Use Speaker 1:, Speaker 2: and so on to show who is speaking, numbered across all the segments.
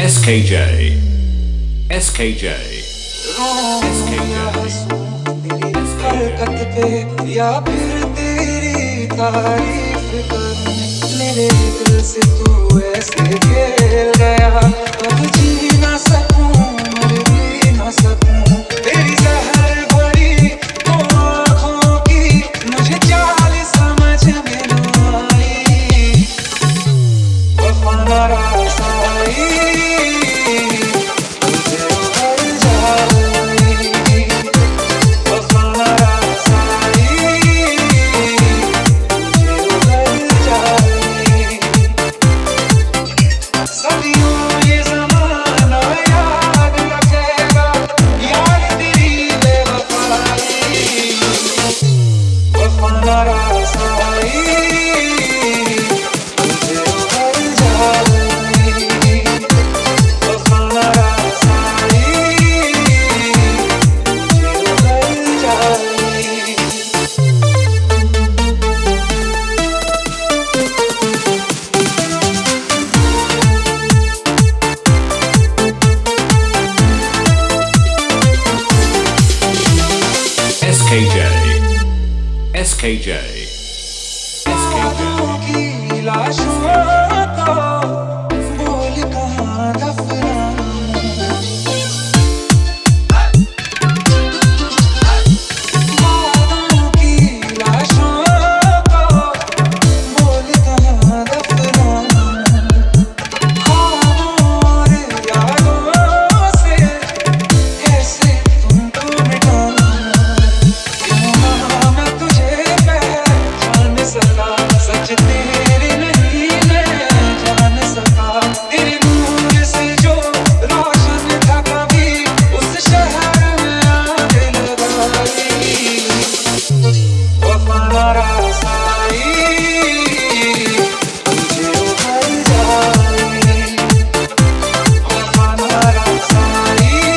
Speaker 1: SKJ, SKJ,
Speaker 2: हरकत पे या फिर तेरी तारीफ कर मेरे दिल से तू ऐसे खेल गया अब जी ना सकूं मर भी ना सकूं तेरी जहर भरी दो आँखों की मुझे चाल समझ में न आई वफा ना रासाई
Speaker 1: SKJ, SKJ,
Speaker 2: बादलों की लाशों को बोल कहाँ दफनाऊं बादलों की लाशों को बोल कहाँ दफनाऊं और यादों से कैसे तुमको मिटाऊं मैं तुझे पहचान सका सच तेरे नहीं मैं जान सका तेरे नूर से जो रोशन था कभी उस शहर में आग लगाई वफा ना रासाई तुझे उभर जाई वफा ना रासाई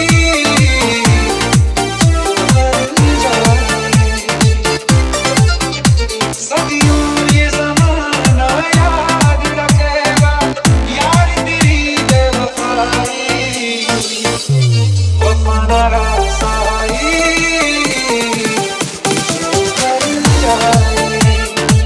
Speaker 2: सदियों ये ज़माना याद रखेगा यार तेरी बेवफाई वफा ना रासाई तुझे उभर जाई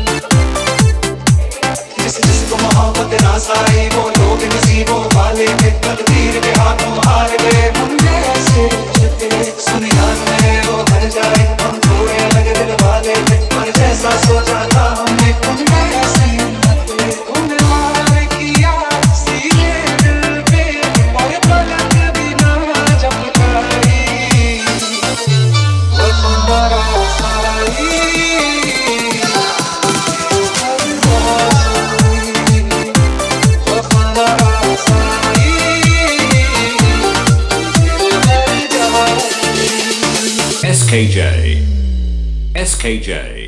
Speaker 2: जिस जिसको मोहब्बत रासाई वो लोग नसीबों वाले थे तकदीर के हाथों हार गए हम जैसे थे सुनिया में वो भर जाए हम थोड़े अलग दिल वाले थे पर जैसा सोचा था हमने तुम ऐसे न थे तुमने वार किया सीधे दिल पे और पलक भी ना झपकाई वफा ना रासाई वफा ना रासाई
Speaker 1: SKJ, SKJ.